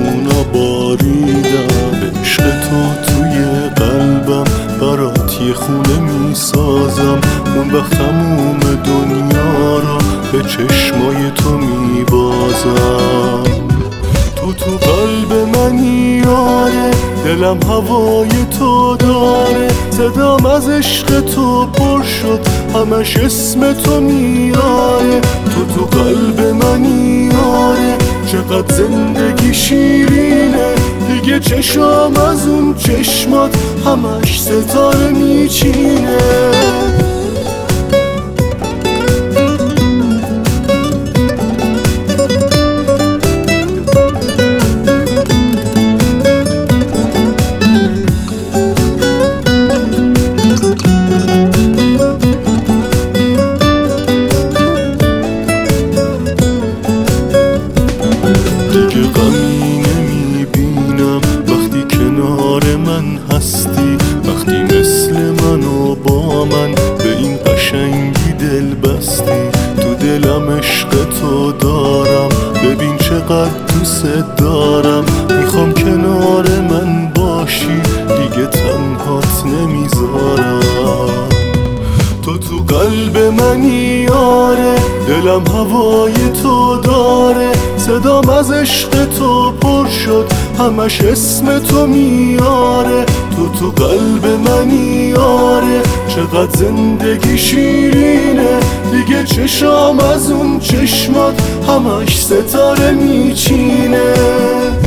جوونا باریدم، به عشق تو توی قلبم برات یه خونه میسازم. اون وقت تموم دنیا را به چشمای تو میبازم. تو قلب منی یاره، دلم هوای تو داره. صدام از عشق تو پر شد، همش اسم تو میاره. تو قلب منی یاره، چقدر زندگی شیرینه. دیگه چشام از اون چشمات همش ستاره میچینه. دیگه غمی نمیبینم وقتی کنار من هستی. وقتی مثل منو با من به این قشنگی دل بستی. تو دلم عشق تو دارم، ببین چقدر دوست دارم. میخوام کنار من باشی، دیگه تنهات نمیذارم. تو قلب منی یاره، دلم هوای تو داره. صدام از عشق تو پر شد، همش اسم تو میاره. تو قلب منی یاره، چقدر زندگی شیرینه. دیگه چشام از اون چشمات همش ستاره میچینه.